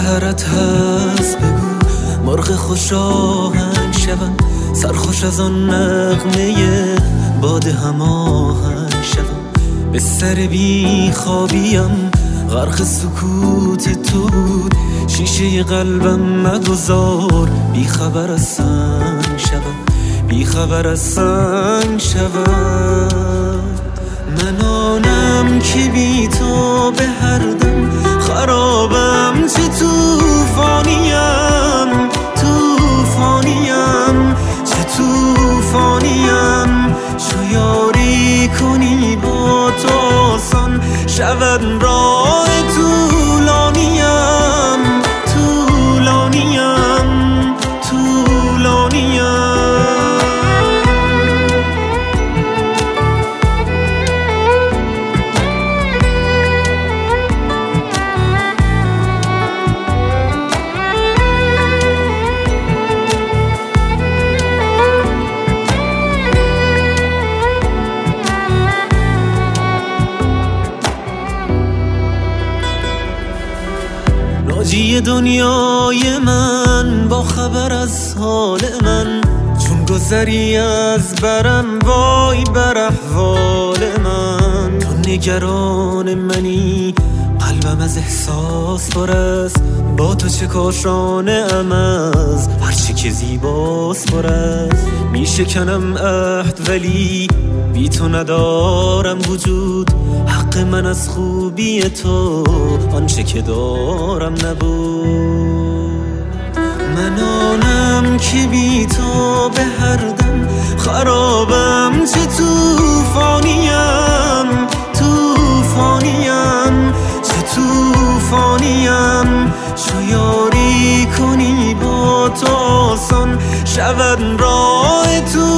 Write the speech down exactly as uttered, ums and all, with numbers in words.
سهرت هست بگو مرغ خوش آهنگ شوم، سرخوش از آن نغمه باد هماهنگ شوم. به سر بی خوابیم غرق سکوت تو بود، شیشه قلبم مگذار بی خبر از سنگ شوم، بی خبر از سنگ شوم. من آنم که بی تو به هر دم خرابم، چه توفانیم توفانیم چه توفانیم. چو یاری کنی با تو آسان شود راه طولانیم طولانیم طولانیم. ناجی دنیای من با خبر از حال من، چون گذری از برم وای بر احوال من. تو نگران منی قلبم از احساس پر است، با تو چه کاشانه ام از هرچی که زیباست پر است. می شکنم عهد ولی بی تو ندارم وجود، حق من از خوبی تو آنچه که دارم نبود. من آنم که بی تو به هر دم خرابم، چه توفانیم توفانیم چه توفانیم. چو یاری کنی با تو آسان شود راه تو